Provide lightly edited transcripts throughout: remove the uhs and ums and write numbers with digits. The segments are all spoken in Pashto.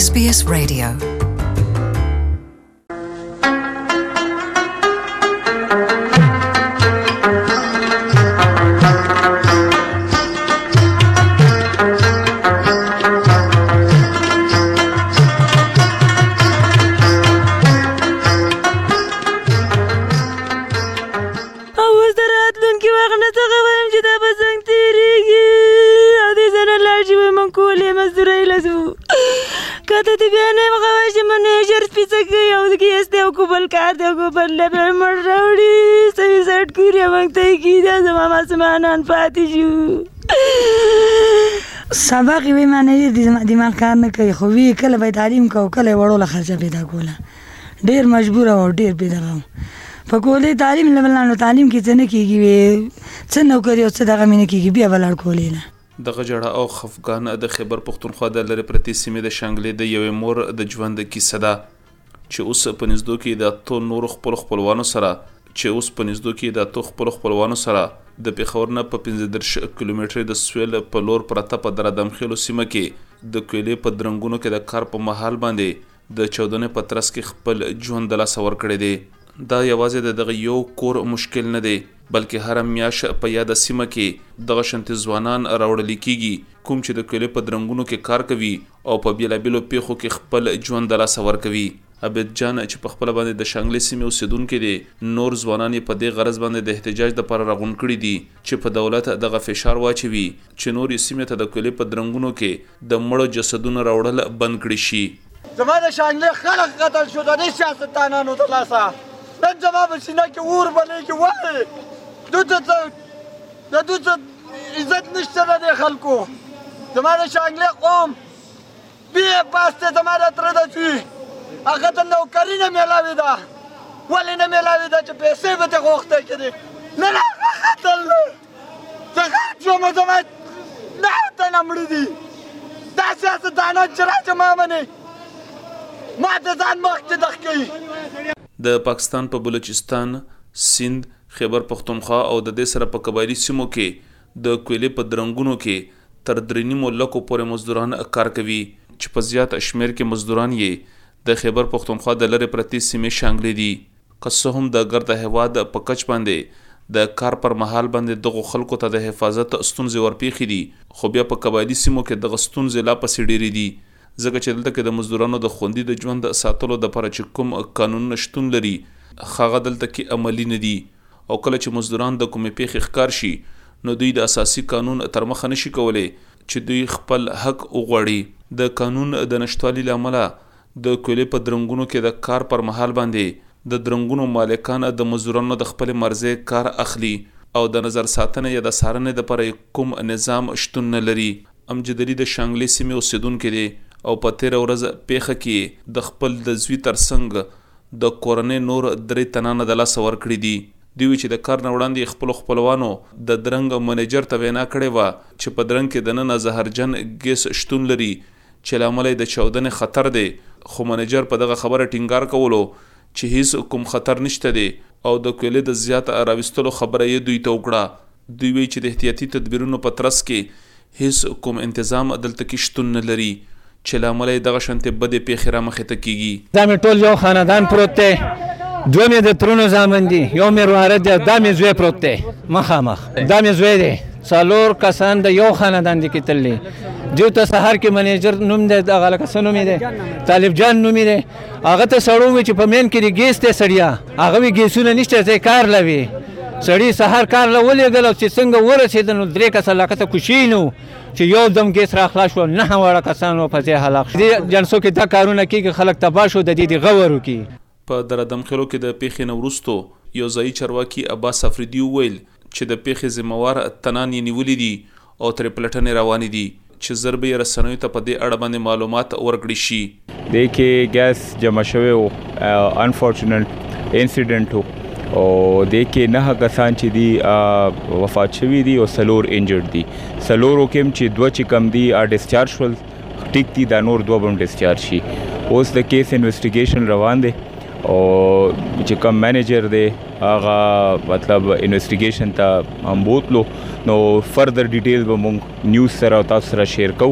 SBS Radio. سبق وی معنی دماغ کار نه کوي خو وی کله به تعلیم کو کله وړو خرچه پیدا کوله ډیر مجبور او ډیر پیدا په کولې تعلیم لبلانو تعلیم کې څه نه کیږي څه نو کوي او څه دغه مینه کیږي بیا ولر کولې نه دغه جړه او خفقان د خیبر پختونخوا د لری پرتی سیمې د شانګلې د یوې مور د ژوند کیسه ده چې اوس په نږدې کې د تو نور خپلوانو سره د پیښور نه په 15 کیلومتر د سویل په لور پرته په درادم خېلو سیمه کې د کویلې په درنګونو کې د کار په محل باندې د 14 پترس کې خپل ژوند د لاس ور کړی دی دا یوازې دغه یو کور مشکل نه دی بلکې هر میاش په یاد سیمه کې دغه شنت ځوانان راوړل کیږي کوم چې د کویلې په درنګونو کې کار کوي او په بیلابیلو پیښو کې خپل ژوند د لاس ور کوي عبد جان چې په خپل باندې د شانګلې سیمې اوسیدونکو دي نور ځوانان په دې غرض باندې د احتجاج لپاره راغون کړي دي چې په دولت دغه فشار واچوي چې نور سیمې ته د کویلې په درنګونو کې د مړو جسدونو راوړل بند کړي شي زموږ شانګلې خلک قتل شو د سیاستدانانو د لاسه نن زموږ سینه کې اور بلې کې وای دوی عزت نشته د خلکو زموږ شانګلې قوم بیا پاسته زموږ تر د شي هغه ته نوکری نه ملاوي ده ولې نه ملاوي ده چې پیسې به ته غوښته کړي نه قتل څنګه چې ما نه ته نمړي دي دا سیاستدانان چې راځي ما باندې ما ته ځان مخکې دخ کوي د پاکستان په بلوچستان سند خیبر پختونخوا او د دې سره په قبایلی سیمو کې د کویلې په درنګونو کې تر 3 لکو پورې مزدوران کار کوي چې په زیات شمیر کې مزدوران یې د خیبر پختونخوا د لری پرتی سیمې شانګلې دي که هم د ګرد هواد په کچ باندې د کار پر محل باندې دغه خلکو ته د حفاظت ستونزې ورپېخې دي خو بیا په قبایلی سیمو کې د ستونزې لا پسې ډېرې دي ځکه چې دلته کې د مزدورانو د خوندي د ژوند ساتلو د لپاره چې کوم قانون نشټون لري هغه دلته کې عملی نه دي او کله چې مزدوران د کومې پیښې ښکار شي نو دوی د اساسي قانون تر مخه نشي کولای چې دوی خپل حق وغواړي د قانون د نشټوالي لامل د کویلې په درنګونو کې د کار پر محل باندې د درنګونو مالکان د مزدورانو د خپل مرزه کار اخلي او د نظر ساتنه یا د سارنې د پر کوم نظام شتون نه لري امجدري د شانګلې سیمې اوسیدونکو دي او په 13 ورځ پیښه کې د خپل د زوی ترڅنګ د کورنۍ نور درې تنانه د لاس ور کړی دي دوی چې د کار نه وړاندې خپلوانو د درنګ منیجر ته وینا کړې و چې په درنګ کې د نن زهرجن ګیس شتون لري چې لامل د چاودنې خطر دی خو منیجر په دغه خبره ټینګار کولو چې هیڅ کوم خطر نشته دی او د کویلې د زیات راوستلو خبره یې دوی ته وکړه دوی وی چې د احتیاطي تدبیرونو په ترڅ کې هیڅ کوم تنظیم دلته کې شتون نه لري چې لامل دغه شنته بده پیښه را مخه ته کیږي دا مې ټول یو خاندان پروت دی دوه مې د ترونو زامن دي یو مې ورواره دی دا مې زوی پروت دی مخامخ دا مې زوی دی څلور کسان د یو خاندان دي کې تللی جو ته سحر کې منیجر نوم دی هغه لکه سنوم دی طالب جان نوم دی هغه ته سړو چې په مین کې ګیس ته سړیا هغه وی ګیسونه نشته ځای کار لوي سړی سحر کار لولې غل چې څنګه ورسېدل نو درې کسه لکه کوشینو چې یو دم ګیس را خلاص شو نه وړه کسانو په ځای هلاک دي جنسو کې دا کارونه کې خلک تباہ شو د دې غورو کې په درادم خلو کې د پیښې نورستو یو ځای چرواکي عباس افریدی ویل چې د پیښې ذمہوار تنان نیولې دي او تر پلټنې روان دي چې ضربې رسنوي ته په دې اړه باندې معلومات ورکړي شي د کې ګیس جمع شوی او انفورچونټ انسیډنټ او د کې نه کسان چې دي وفات شوي دي او سلور انجرډ دي سلورو کې چې دوه چې کم دي ډیسچارج شول ټیک دي دا نور دوه بم ډیسچارج شي اوس د کیس انویسټیګیشن روان دي او چې کوم مینیجر دی هغه مطلب انویسټیګیشن ته هم بوتلو نو فردر ډیټیل به موږ نیوز سره او تاسو سره شیر کوو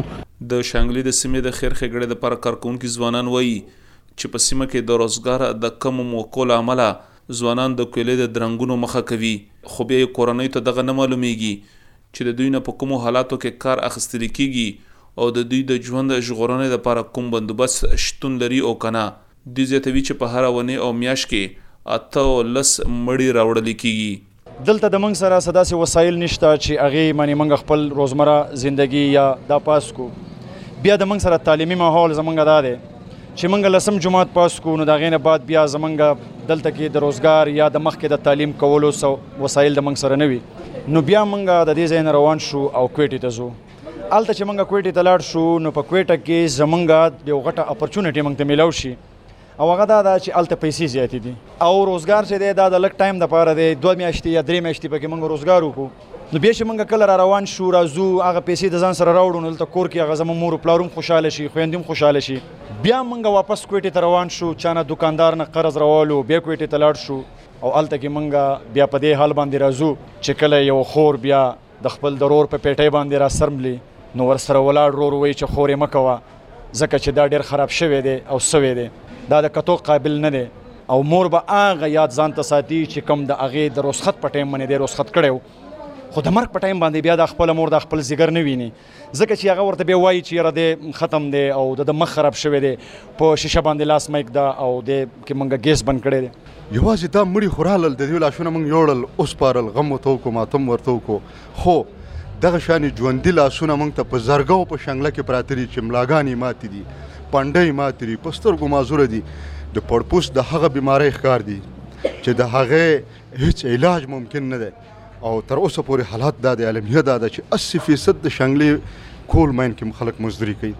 د شانګلي د سیمې د خیر ښېګړې دپاره کارکوونکي ځوانان وایي چې په سیمه کې د روزګار د کمو موقعو له امله ځوانان د کویلې د درنګونو مخه کوي، خو بیا یې کورنۍ ته دغه نه معلومیږي چې د دوی نه په کومو حالاتو کې کار اخیستل کیږي او د دوی د ژوند ژغورنې دپاره کوم بندوبست شتون لري او که نه. دوی زیاتوي چې په هره ونې او میاشت کې 8-10 مړي راوړل کیږي. دلته د موږ سره داسې وسایل نشته چې هغې باندې موږ خپل روزمره زندگی یا دا پاس کو. بیا د موږ سره تعلیمي ماحول زموږ دا دی چې موږ لسم جماعت پاس کو، نو د هغې نه بعد بیا زموږ دلته کې د روزګار یا د مخکې د تعلیم کولو وسایل د موږ سره نه وي. نو بیا موږ د دې ځای نه روان شو او کویټې ته ځو. هلته چې موږ کویټې ته لاړ شو نو په کویټه کې زموږ یو غټه اپرچونټي موږ ته میلاو شي او هغه دا ده چې هلته پیسې زیاتې دي او روزګار چې دی دا د لږ ټایم دپاره دی، 2 میاشتې یا 3 میاشتې پکې موږ روزګار وکړو. نو بیا چې موږ کله را روان شو راځو هغه پیسې د ځان سره راوړو، نو دلته کور کې هغه زموږ مور و پلار هم خوشحاله شي، خویندې هم خوشحاله شي. بیا موږ واپس کویټې ته روان شو، چا نه دوکاندار نه قرض راوالو، بیا کویټې ته لاړ شو او هلته کې موږ بیا په دې حال باندې راځو چې کله یو خور بیا د خپل د رور په پیټۍ باندې را سرملي نو ورسره ولاړ رور وایي چې خور یې مه کوه ځکه چې دا ډېر خراب شوی دی او سوی دی، دا د کتو قابل نه دی. او مور به هغه یاد ځان ته ساتي چې کوم د هغې د رخصت په ټایم باندې دی رخصت کړی، خو د مرګ په ټایم باندې بیا د خپله مور د خپل ځیګر نه ویني، ځکه چې هغه ورته بیا وایي چې یاره دی ختم دی او د مخ خراب شوی دی، په شیشه باندې لاس مایک ده او دی کې موږ ګیس بند کړی دی. یوازې دا مړي خو رالل، د دوی لاسونه موږ یوړل، وسپارل، غم ورته وکړو، ماتم ورته وکړو، خو دغه شانې ژوندي لاسونه موږ ته په زرګو په شنګله کې پراته دي چې ملاګانې ماتې دي، پنډۍ ماتې دي، په سترګو معذوره دي. د پړپوس د هغه بیمارۍ ښکار دي چې د هغې هیڅ علاج ممکن نه دی او تر اوسه پورې حالات دا دی، علمیه دا ده چې 80% د شنګلې کول ماین کې خلک مزدوري کوي.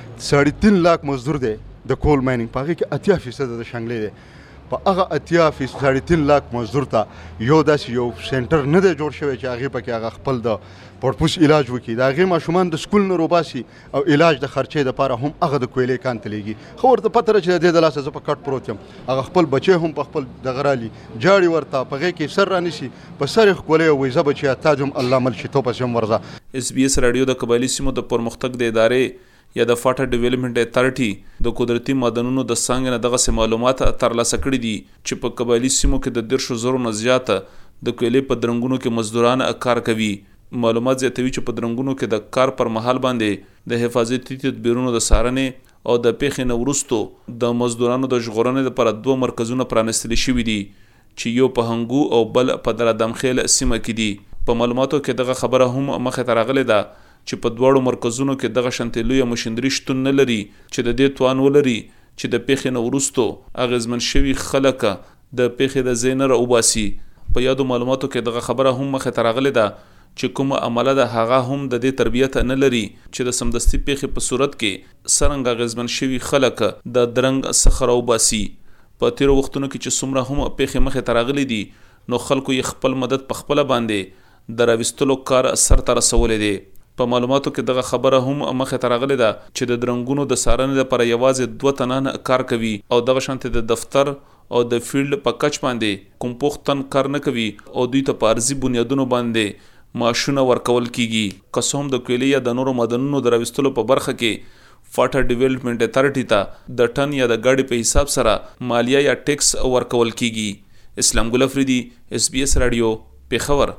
3.5 لاک مزدور دی د کول مایننګ، په هغې کې 80% د شنګلې دی. په هغه 3.5 لاک مزدور ته یو داسې یو سنټر نه دی جوړ شوی چې هغې پکې هغه خپل د پړپوس علاج وکړي، د هغې ماشومان د سکول نه روباسي او علاج د خرچې دپاره هم هغه د کویلې کان ته لیږي. خو ورته پته ده چې د دې د لاسه زه په کټ پروت یم، هغه خپل بچی هم په خپل دغه رالي جاړي ورته، په هغې کې سر رانیسي، په سر یې ښکلوي او وایي زه بچیه تا دې هم الله مل شي تو پسې هم ورځه. SBS راډیو د قبایلي سیمو د پرمختګ د ادارې یا د فاټا ډیولپمنټ اتارټي د قدرتي معدنونو د څانګې نه دغسې معلومات ترلاسه کړي دي چې په قبایلي سیمو کې د 10,000 نه زیاته د کویلې په درنګونو کې مزدوران کار کوي. معلومات زیاتوي چې په درنګونو کې د کار پر مهال باندې د حفاظتي تدبیرونو د څارنې او د پیښې نه وروستو د مزدورانو د ژغورنې لپاره 2 مرکزونه پرانیستل شوي دي چې یو په هنګو او بل په دلادمخیل سیمه کې دي. په معلوماتو کې دغه خبره هم مخې ته راغلې ده چې په دواړو مرکزونو کې دغه شانتې لویه مشندري شتون نه لري چې د دې توان ولري چې د پیښې نه وروستو اغېزمن شوي خلک د پیښې د ځای نه راوباسي. په یادو معلوماتو کې دغه خبره هم مخې ته راغلې ده چې کومه عمله ده هغه هم د دې تربیت نه لري چې د سمدستي پیښې په صورت کې څرنګه اغېزمن شوي خلک د درنګ څخه راوباسي. په تیرو وختونو کې چې څومره هم پیښې مخې ته راغلې دي نو خلکو یې خپل مدد په خپله باندې د راویستلو کار سرته رسولی دی. په معلوماتو کې دغه خبره هم مخې ته راغلې ده چې د درنګونو د څارنې لپاره یوازې 2 تنان کار کوي او دغه شانتې د دفتر او د فیلډ په کچ باندې کوم پوخ تن کار نه کوي او دوی ته په عرضي بنیادونو باندې معاشونه ورکول کیږي. که څه هم د کویلې یا د نورو معدنونو د راویستلو په برخه کې فاټا ډیولپمنټ اتارټي ته د ټن یا د ګاډي په حساب سره مالیه یا ټیکس ورکول کیږي. اسلام ګل افریدي، SBS راډیو، پیښور.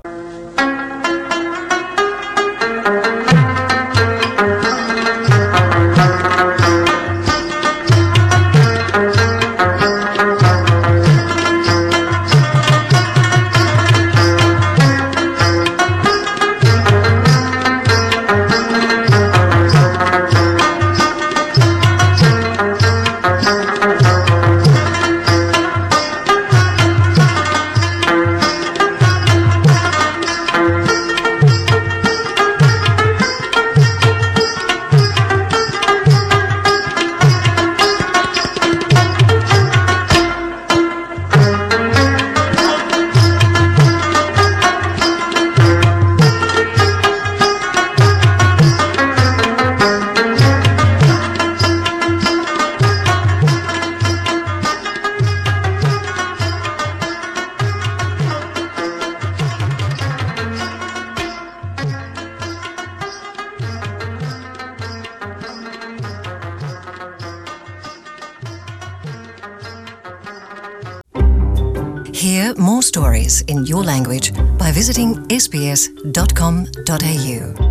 Hear more stories in your language by visiting sbs.com.au.